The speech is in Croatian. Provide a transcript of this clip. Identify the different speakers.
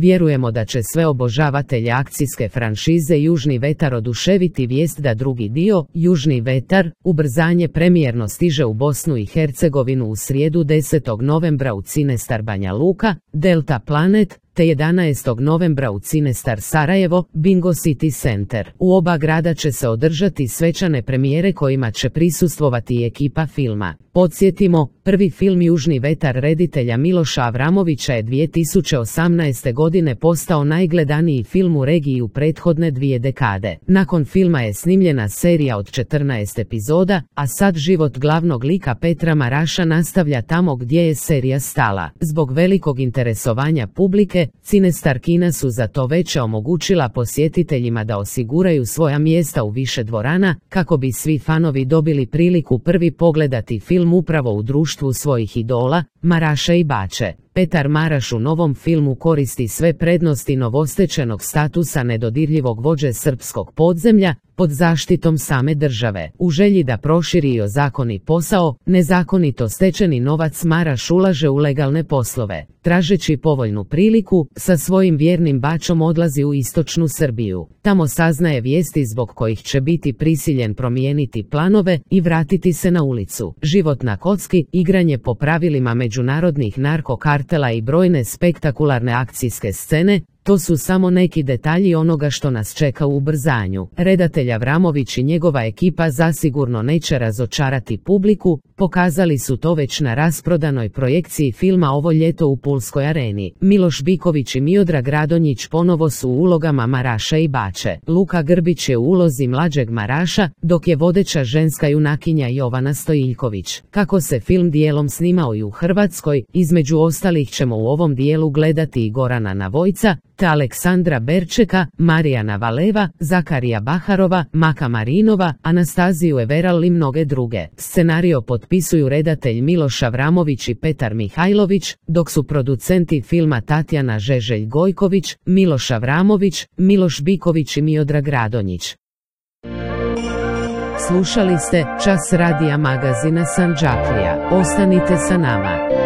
Speaker 1: Vjerujemo da će sve obožavatelje akcijske franšize Južni vetar oduševiti vijest da drugi dio, Južni vetar, ubrzanje premijerno stiže u Bosnu i Hercegovinu u srijedu 10. novembra u Cinestar Banja Luka, Delta Planet, te 11. novembra u Cinestar Sarajevo, Bingo City Center. U oba grada će se održati svečane premijere kojima će prisustvovati i ekipa filma. Podsjetimo, prvi film Južni vetar reditelja Miloša Avramovića je 2018. godine postao najgledaniji film u regiji u prethodne 2 dekade. Nakon filma je snimljena serija od 14 epizoda, a sad život glavnog lika Petra Maraša nastavlja tamo gdje je serija stala. Zbog velikog interesovanja publike, Cinestar kina su za to već omogućila posjetiteljima da osiguraju svoja mjesta u više dvorana, kako bi svi fanovi dobili priliku prvi pogledati film upravo u društvu svojih idola, Maraša i Bače. Petar Maraš u novom filmu koristi sve prednosti novostečenog statusa nedodirljivog vođe srpskog podzemlja, pod zaštitom same države. U želji da proširi i ozakoni posao, nezakonito stečeni novac Maraš ulaže u legalne poslove. Tražeći povoljnu priliku, sa svojim vjernim Bačom odlazi u istočnu Srbiju. Tamo saznaje vijesti zbog kojih će biti prisiljen promijeniti planove i vratiti se na ulicu. Život na kocki, igranje po pravilima međunarodnih narkokartela i brojne spektakularne akcijske scene, to su samo neki detalji onoga što nas čeka u ubrzanju. Redatelj Avramović i njegova ekipa zasigurno neće razočarati publiku, pokazali su to već na rasprodanoj projekciji filma ovo ljeto u Pulskoj areni. Miloš Biković i Miodrag Radonjić ponovo su u ulogama Maraša i Bače. Luka Grbić je u ulozi mlađeg Maraša, dok je vodeća ženska junakinja Jovana Stojiljković. Kako se film dijelom snimao i u Hrvatskoj, između ostalih ćemo u ovom dijelu gledati i Gorana Navojca, te Aleksandra Berčeka, Marijana Valeva, Zakarija Baharova, Maka Marinova, Anastaziju Everal i mnoge druge. Scenario potpisuju redatelj Miloš Avramović i Petar Mihajlović, dok su producenti filma Tatjana Žeželj Gojković, Miloš Avramović, Miloš Biković i Miodrag Radonjić. Slušali ste Čas radija magazina Sandžaklija. Ostanite sa nama.